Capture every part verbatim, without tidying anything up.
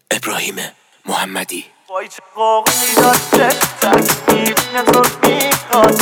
ابراهیم محمدی. وای چه قوقی داره تک میبینه تو میخواد،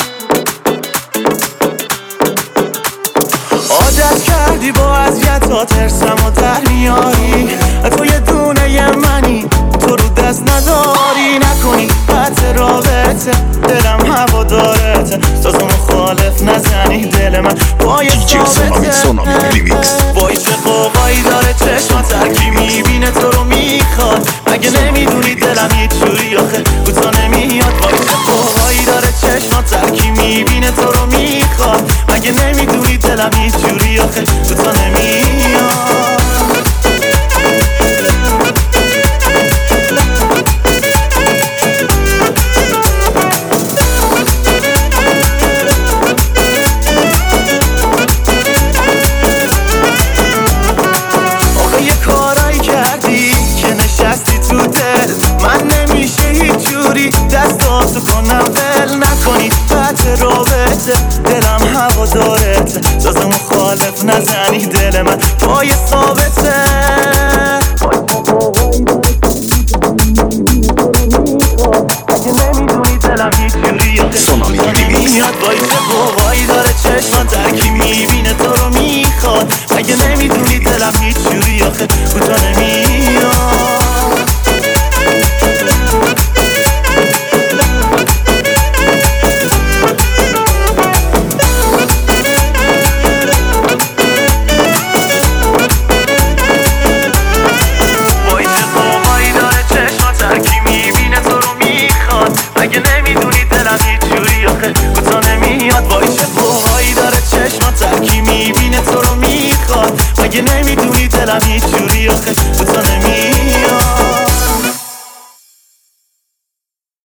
عادت کردی با اذیتات ترسم و در میاری، تو یه دونه ی منی تو رو دست نداری، نکنی قطع رابطه دلم هوا دارته، تازه مخالف نزنی دل من پای ثابته. وای چه قوقایی داره چشمات ترکی میبینه تو رو میخواد، مگه نمیدونی دلم یه جوری آخه بوتا نمیاد. وای چه قوقایی داره چشمات ترکی میبینه تو رو میخواد، مگه نمیدونی دلم یه جوری آخه